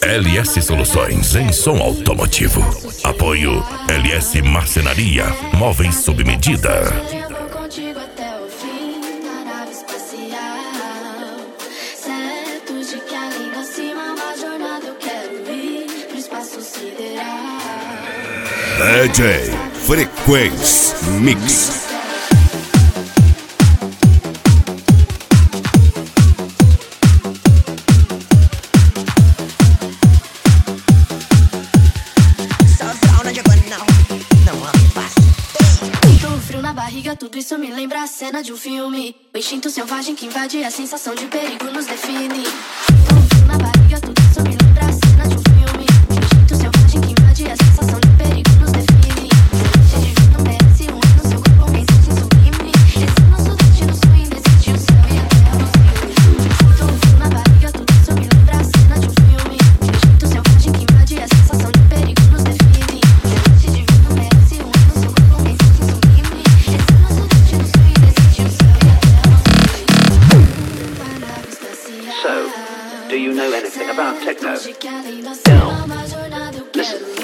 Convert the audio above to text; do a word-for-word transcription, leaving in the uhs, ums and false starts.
L S Soluções em som automotivo. Apoio L S Marcenaria, móveis sob medida. D J Frequência Mix. Tudo isso me lembra a cena de um filme. O instinto selvagem que invade a sensação de perigo nos define. Um frio na barriga, tudo isso me lembra a cena de um filme. O instinto selvagem que invade a sensação de perigo nos define. Cheio de vida não merece um no seu corpo, um mensagem sublime. Esse é o nosso destino, sonho indesiste, o céu e a terra nos une. Um frio na barriga, tudo isso me lembra a cena de um filme. O instinto selvagem que invade a sensação de perigo nos define. Cheio de vida não merece um no seu corpo, um mensagem sublime. So, do you know anything about techno? Now, listen.